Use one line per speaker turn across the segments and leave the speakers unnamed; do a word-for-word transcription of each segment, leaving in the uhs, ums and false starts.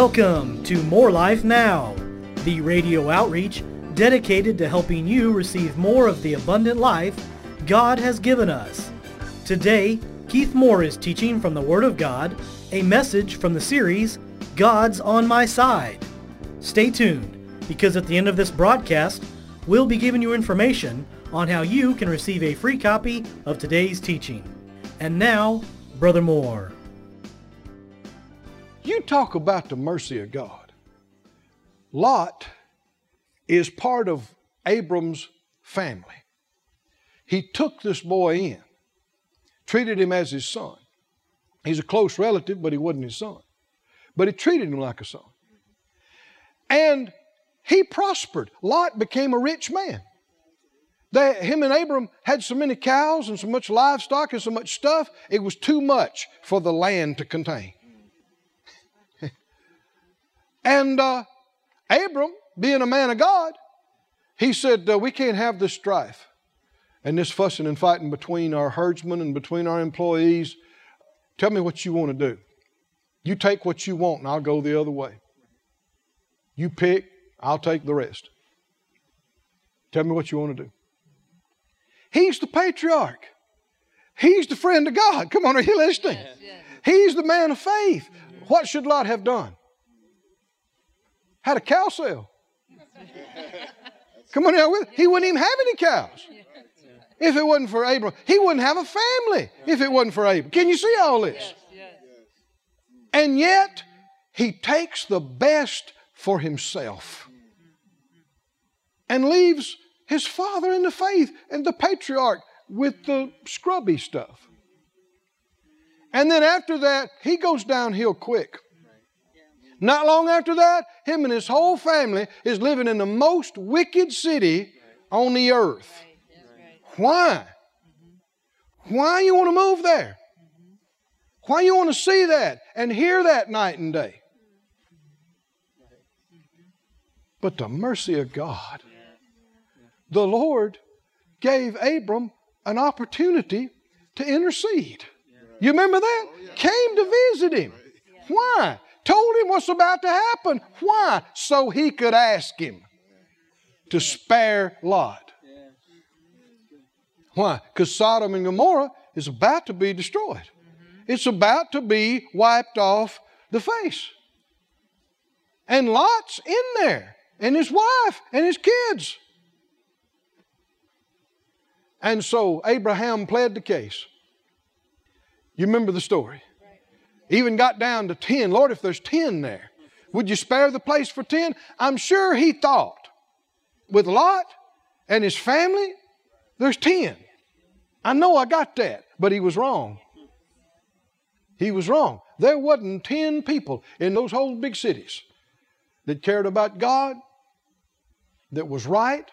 Welcome to More Life Now, the radio outreach dedicated to helping you receive more of the abundant life God has given us. Today, Keith Moore is teaching from the Word of God, a message from the series, God's on My Side. Stay tuned, because at the end of this broadcast, we'll be giving you information on how you can receive a free copy of today's teaching. And now, Brother Moore.
You talk about the mercy of God. Lot is part of Abram's family. He took this boy in, treated him as his son. He's a close relative, but he wasn't his son. But he treated him like a son. And he prospered. Lot became a rich man. They, him and Abram had so many cows and so much livestock and so much stuff, it was too much for the land to contain. And uh, Abram, being a man of God, he said, uh, we can't have this strife and this fussing and fighting between our herdsmen and between our employees. Tell me what you want to do. You take what you want and I'll go the other way. You pick, I'll take the rest. Tell me what you want to do. He's the patriarch. He's the friend of God. Come on, are you listening? Yes, yes. He's the man of faith. What should Lot have done? Had a cow sale. Come on now, with he wouldn't even have any cows if it wasn't for Abram. He wouldn't have a family if it wasn't for Abram. Can you see all this? And yet, he takes the best for himself and leaves his father in the faith and the patriarch with the scrubby stuff. And then after that, he goes downhill quick. Not long after that, him and his whole family is living in the most wicked city on the earth. Why? Why you want to move there? Why you want to see that and hear that night and day? But the mercy of God. The Lord gave Abram an opportunity to intercede. You remember that? Came to visit him. Why? Told him what's about to happen. Why? So he could ask him to spare Lot. Why? Because Sodom and Gomorrah is about to be destroyed. It's about to be wiped off the face. And Lot's in there, and his wife, and his kids. And so Abraham pled the case. You remember the story. Even got down to ten. Lord, if there's ten there, would you spare the place for ten? I'm sure he thought, with Lot and his family, there's ten. I know I got that, but he was wrong. He was wrong. There wasn't ten people in those whole big cities that cared about God, that was right.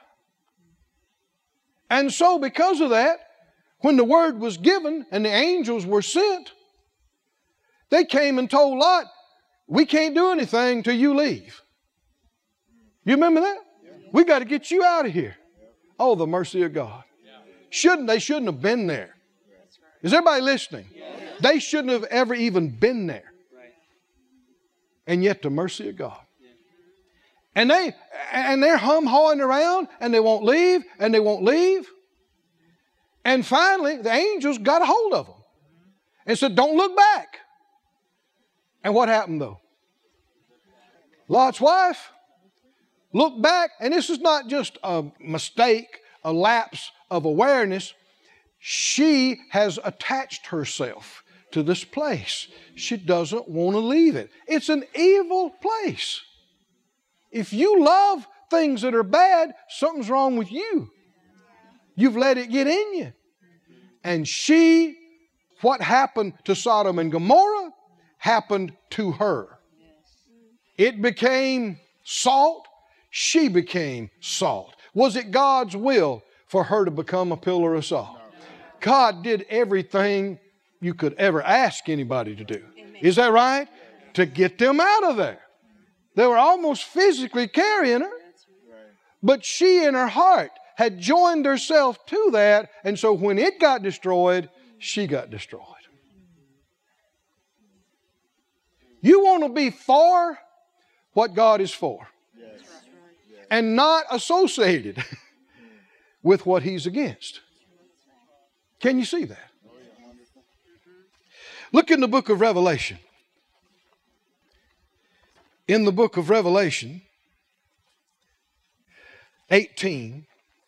And so because of that, when the word was given and the angels were sent, they came and told Lot, we can't do anything till you leave. You remember that? Yeah. We got to get you out of here. Yeah. Oh, the mercy of God. Yeah. Shouldn't they shouldn't have been there. Is everybody listening? Yeah. They shouldn't have ever even been there. Right. And yet the mercy of God. Yeah. And they and they're hum-hawing around and they won't leave and they won't leave. And finally, the angels got a hold of them and said, don't look back. And what happened though? Lot's wife looked back, and this is not just a mistake, a lapse of awareness. She has attached herself to this place. She doesn't want to leave it. It's an evil place. If you love things that are bad, something's wrong with you. You've let it get in you. And she, what happened to Sodom and Gomorrah, happened to her. It became salt. She became salt. Was it God's will for her to become a pillar of salt? God did everything you could ever ask anybody to do. Is that right? To get them out of there. They were almost physically carrying her. But she in her heart had joined herself to that. And so when it got destroyed, she got destroyed. You want to be for what God is for. And not associated with what He's against. Can you see that? Look in the book of Revelation. In the book of Revelation eighteen,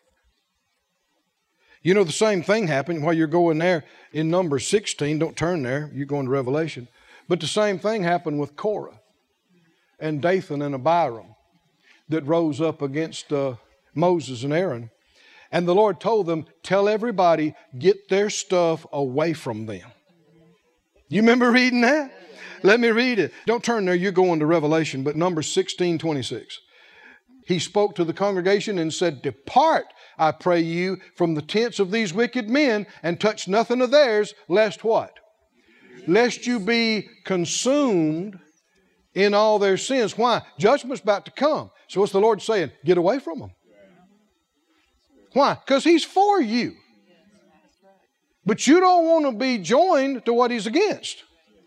you know the same thing happened while you're going there in number sixteen. Don't turn there, you're going to Revelation. But the same thing happened with Korah and Dathan and Abiram that rose up against uh, Moses and Aaron. And the Lord told them, tell everybody, get their stuff away from them. You remember reading that? Let me read it. Don't turn there, you're going to Revelation, but number sixteen twenty-six. He spoke to the congregation and said, depart, I pray you, from the tents of these wicked men, and touch nothing of theirs, lest what? Lest you be consumed in all their sins. Why? Judgment's about to come. So what's the Lord saying? Get away from them. Why? Because He's for you. But you don't want to be joined to what He's against.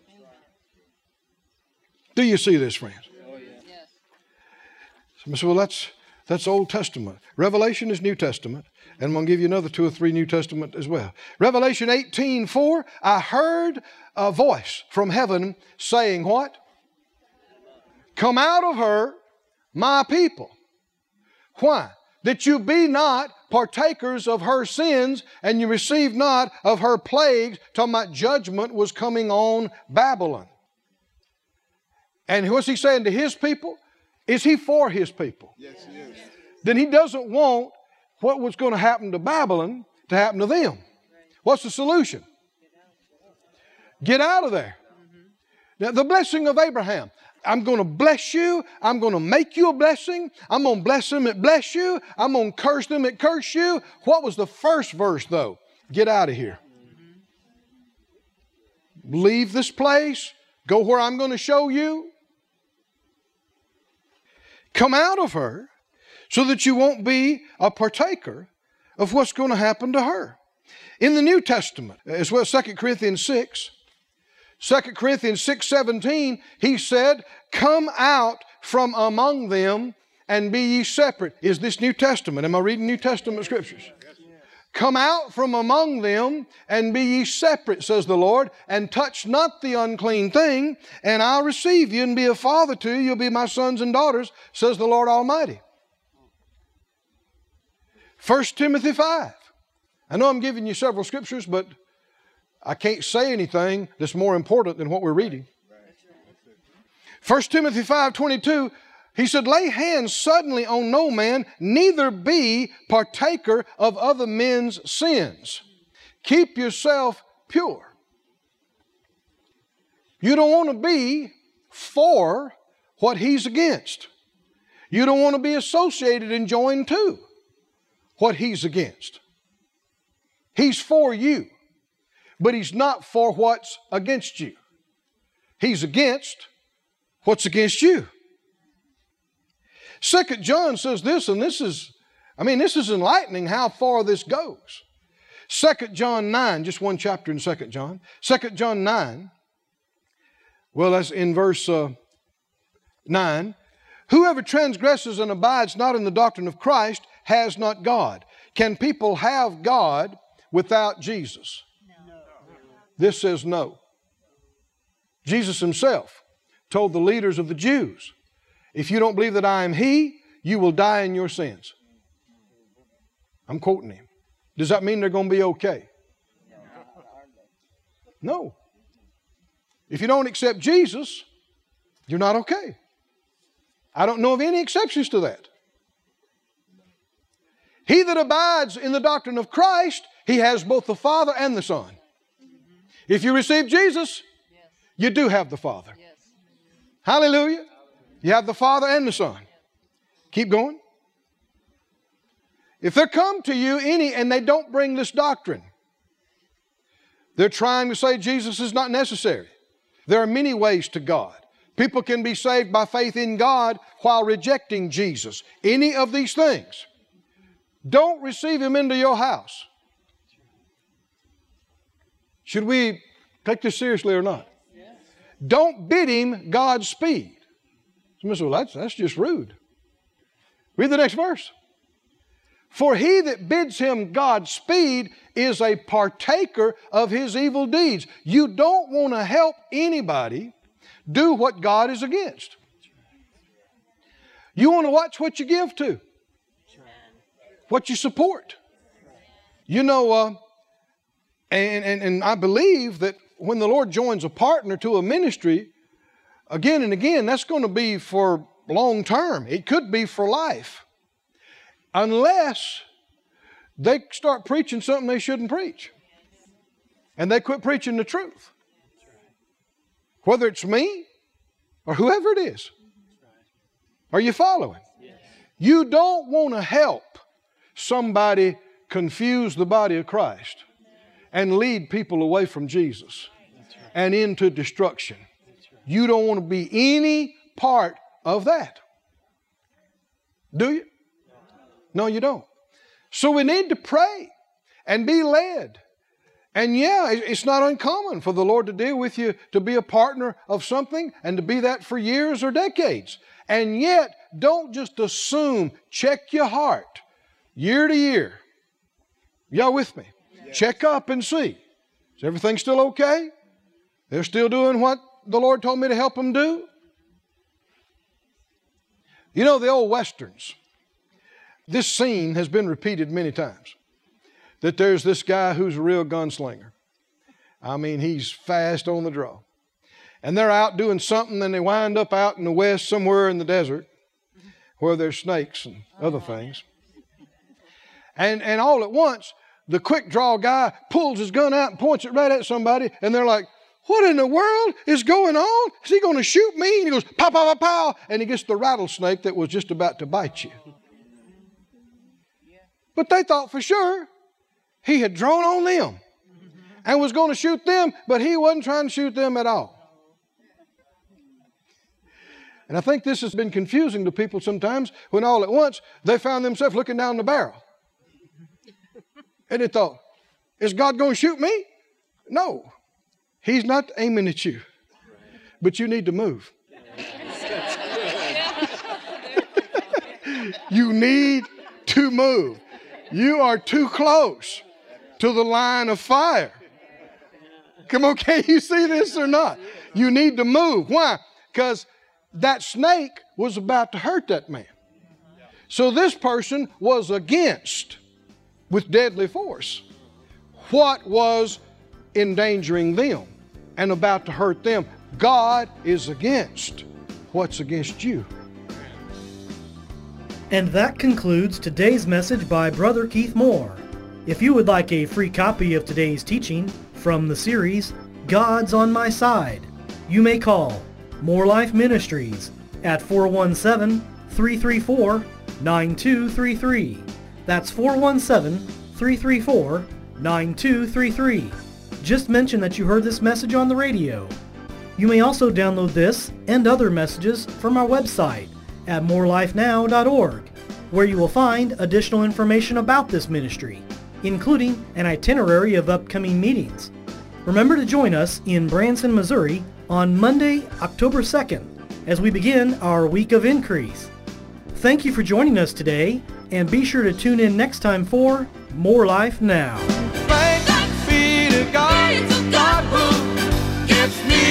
Do you see this, friends? Some say, well, that's, that's Old Testament. Revelation is New Testament. And I'm going to give you another two or three New Testament as well. Revelation eighteen four, I heard a voice from heaven saying what? Come out of her, my people. Why? That you be not partakers of her sins, and you receive not of her plagues, talking about judgment was coming on Babylon. And what's He saying to His people? Is He for His people? Yes, He is. Then He doesn't want what was going to happen to Babylon to happen to them. What's the solution? Get out of there. Now, the blessing of Abraham. I'm going to bless you. I'm going to make you a blessing. I'm going to bless them that bless you. I'm going to curse them that curse you. What was the first verse, though? Get out of here. Leave this place. Go where I'm going to show you. Come out of her so that you won't be a partaker of what's going to happen to her. In the New Testament, as well as Second Corinthians six, Second Corinthians six seventeen, he said, come out from among them and be ye separate. Is this New Testament? Am I reading New Testament scriptures? Come out from among them and be ye separate, says the Lord, and touch not the unclean thing, and I'll receive you and be a father to you. You'll be my sons and daughters, says the Lord Almighty. First Timothy five. I know I'm giving you several scriptures, but I can't say anything that's more important than what we're reading. First Timothy five twenty-two, he said, lay hands suddenly on no man, neither be partaker of other men's sins. Keep yourself pure. You don't want to be for what He's against. You don't want to be associated and joined to what He's against. He's for you, but He's not for what's against you. He's against what's against you. Second John says this, and this is, I mean, this is enlightening how far this goes. Second John nine, just one chapter in Second John. Second John nine, well, that's in verse uh, nine. Whoever transgresses and abides not in the doctrine of Christ has not God. Can people have God without Jesus? No. This says no. Jesus Himself told the leaders of the Jews, if you don't believe that I am He, you will die in your sins. I'm quoting Him. Does that mean they're going to be okay? No. If you don't accept Jesus, you're not okay. I don't know of any exceptions to that. He that abides in the doctrine of Christ, he has both the Father and the Son. If you receive Jesus, you do have the Father. Hallelujah. You have the Father and the Son. Keep going. If there come to you any and they don't bring this doctrine, they're trying to say Jesus is not necessary. There are many ways to God. People can be saved by faith in God while rejecting Jesus. Any of these things. Don't receive Him into your house. Should we take this seriously or not? Don't bid Him Godspeed. Somebody said, well, that's, that's just rude. Read the next verse. For he that bids him Godspeed is a partaker of his evil deeds. You don't want to help anybody do what God is against. You want to watch what you give to, what you support. You know, uh, and, and, and I believe that when the Lord joins a partner to a ministry, again and again, that's going to be for long term. It could be for life. Unless they start preaching something they shouldn't preach. And they quit preaching the truth. Whether it's me or whoever it is. Are you following? You don't want to help somebody confuse the body of Christ and lead people away from Jesus and into destruction. You don't want to be any part of that. Do you? No, you don't. So we need to pray and be led. And yeah, it's not uncommon for the Lord to deal with you to be a partner of something and to be that for years or decades. And yet, don't just assume. Check your heart year to year. Y'all with me? Yes. Check up and see. Is everything still okay? They're still doing what the Lord told me to help them do? You know the old Westerns. This scene has been repeated many times. That there's this guy who's a real gunslinger. I mean, he's fast on the draw. And they're out doing something and they wind up out in the west somewhere in the desert where there's snakes and other things. And, and all at once, the quick draw guy pulls his gun out and points it right at somebody and they're like, what in the world is going on? Is he going to shoot me? And he goes, pow, pow, pow, pow. And he gets the rattlesnake that was just about to bite you. But they thought for sure he had drawn on them and was going to shoot them, but he wasn't trying to shoot them at all. And I think this has been confusing to people sometimes when all at once they found themselves looking down the barrel. And they thought, is God going to shoot me? No. He's not aiming at you. But you need to move. You need to move. You are too close to the line of fire. Come on, can you see this or not? You need to move. Why? Because that snake was about to hurt that man. So this person was against, with deadly force, what was endangering them and about to hurt them. God is against what's against you.
And that concludes today's message by Brother Keith Moore. If you would like a free copy of today's teaching from the series, God's on My Side, you may call More Life Ministries at four one seven, three three four, nine two three three. That's four one seven, three three four, nine two three three. Just mention that you heard this message on the radio. You may also download this and other messages from our website at more life now dot org, where you will find additional information about this ministry, including an itinerary of upcoming meetings. Remember to join us in Branson, Missouri on Monday, October second, as we begin our Week of Increase. Thank you for joining us today, and be sure to tune in next time for More Life Now.
Thanks be to God, God who gets me